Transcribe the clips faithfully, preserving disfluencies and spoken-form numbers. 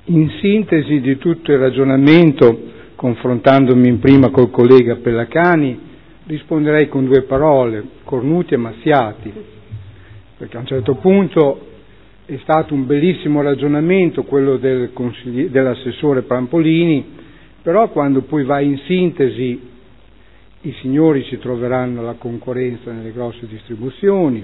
In sintesi di tutto il ragionamento, confrontandomi in prima col collega Pellacani, risponderei con due parole: cornuti e mazziati, perché a un certo punto è stato un bellissimo ragionamento quello del consigli- dell'assessore Prampolini, però quando poi vai in sintesi i signori si troveranno la concorrenza nelle grosse distribuzioni,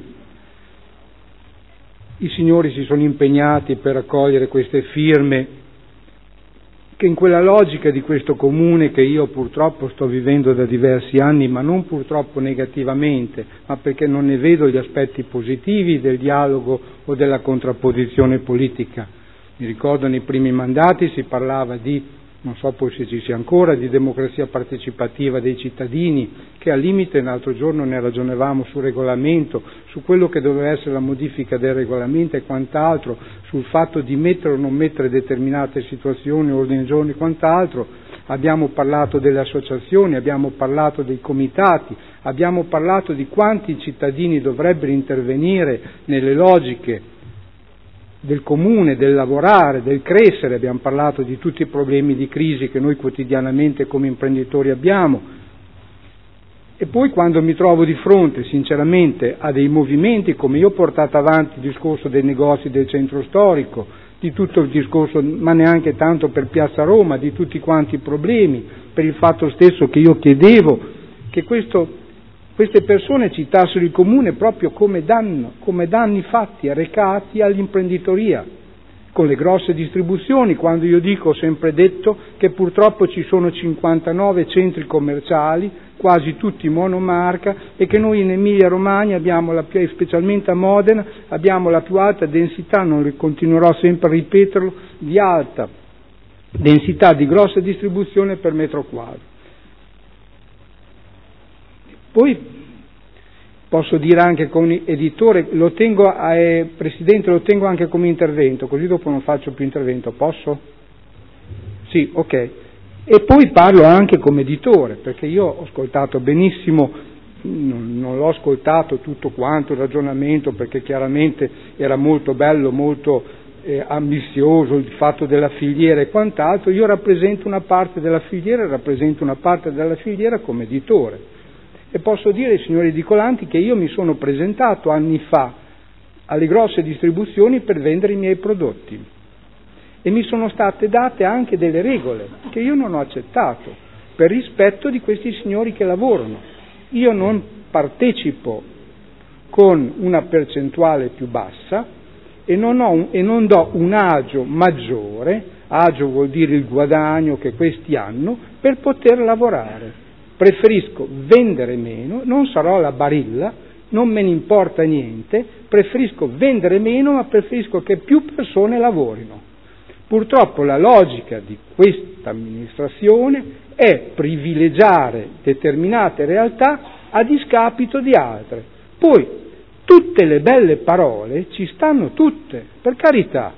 i signori si sono impegnati per raccogliere queste firme che in quella logica di questo comune che io purtroppo sto vivendo da diversi anni, ma non purtroppo negativamente, ma perché non ne vedo gli aspetti positivi del dialogo o della contrapposizione politica. Mi ricordo nei primi mandati si parlava di, non so poi se ci sia ancora, di democrazia partecipativa dei cittadini, che al limite l'altro giorno ne ragionavamo sul regolamento, su quello che doveva essere la modifica del regolamento e quant'altro, sul fatto di mettere o non mettere determinate situazioni, ordini del giorno e quant'altro. Abbiamo parlato delle associazioni, abbiamo parlato dei comitati, abbiamo parlato di quanti cittadini dovrebbero intervenire nelle logiche del comune, del lavorare, del crescere, abbiamo parlato di tutti i problemi di crisi che noi quotidianamente come imprenditori abbiamo. E poi quando mi trovo di fronte sinceramente a dei movimenti, come io ho portato avanti il discorso dei negozi del centro storico, di tutto il discorso, ma neanche tanto per Piazza Roma, di tutti quanti i problemi, per il fatto stesso che io chiedevo che questo queste persone citassero il comune proprio come danno, come danni fatti, arrecati all'imprenditoria, con le grosse distribuzioni, quando io dico, ho sempre detto, che purtroppo ci sono cinquantanove centri commerciali, quasi tutti monomarca, e che noi in Emilia Romagna abbiamo la più, specialmente a Modena, abbiamo la più alta densità, non continuerò sempre a ripeterlo, di alta densità di grossa distribuzione per metro quadro. Poi posso dire anche come editore, lo tengo, eh, Presidente, lo tengo anche come intervento, così dopo non faccio più intervento, posso? Sì, ok. E poi parlo anche come editore, perché io ho ascoltato benissimo, non, non l'ho ascoltato tutto quanto il ragionamento, perché chiaramente era molto bello, molto eh, ambizioso il fatto della filiera e quant'altro. Io rappresento una parte della filiera, rappresento una parte della filiera come editore. E posso dire ai signori edicolanti che io mi sono presentato anni fa alle grosse distribuzioni per vendere i miei prodotti e mi sono state date anche delle regole che io non ho accettato per rispetto di questi signori che lavorano. Io non partecipo con una percentuale più bassa e non, ho un, e non do un agio maggiore, agio vuol dire il guadagno che questi hanno, per poter lavorare. Preferisco vendere meno, non sarò la Barilla, non me ne importa niente, preferisco vendere meno, ma preferisco che più persone lavorino. Purtroppo la logica di questa amministrazione è privilegiare determinate realtà a discapito di altre. Poi tutte le belle parole ci stanno tutte, per carità.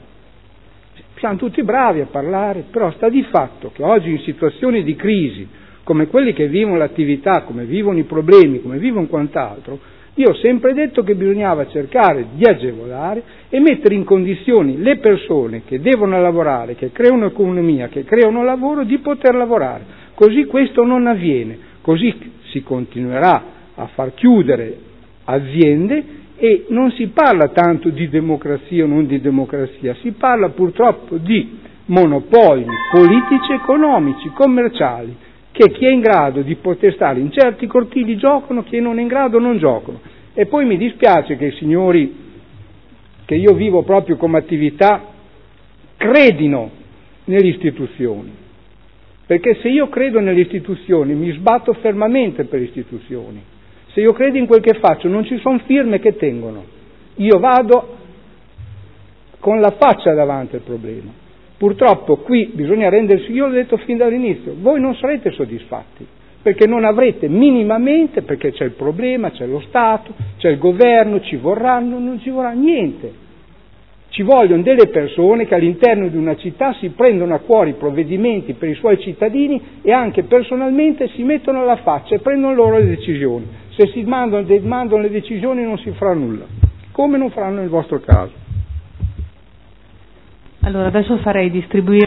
Siamo tutti bravi a parlare, però sta di fatto che oggi in situazioni di crisi come quelli che vivono l'attività, come vivono i problemi, come vivono quant'altro, io ho sempre detto che bisognava cercare di agevolare e mettere in condizioni le persone che devono lavorare, che creano economia, che creano lavoro, di poter lavorare. Così questo non avviene, così si continuerà a far chiudere aziende e non si parla tanto di democrazia o non di democrazia, si parla purtroppo di monopoli politici, economici, commerciali, che chi è in grado di poter stare in certi cortili giocano, chi non è in grado non giocano. E poi mi dispiace che i signori che io vivo proprio come attività credino nelle istituzioni, perché se io credo nelle istituzioni mi sbatto fermamente per le istituzioni, se io credo in quel che faccio non ci sono firme che tengono, io vado con la faccia davanti al problema. Purtroppo qui bisogna rendersi, io l'ho detto fin dall'inizio, voi non sarete soddisfatti, perché non avrete minimamente, perché c'è il problema, c'è lo Stato, c'è il governo, ci vorranno, non ci vorrà niente. Ci vogliono delle persone che all'interno di una città si prendono a cuore i provvedimenti per i suoi cittadini e anche personalmente si mettono alla faccia e prendono loro le decisioni. Se si mandano, mandano le decisioni non si farà nulla, come non faranno nel vostro caso. Allora, adesso farei distribuire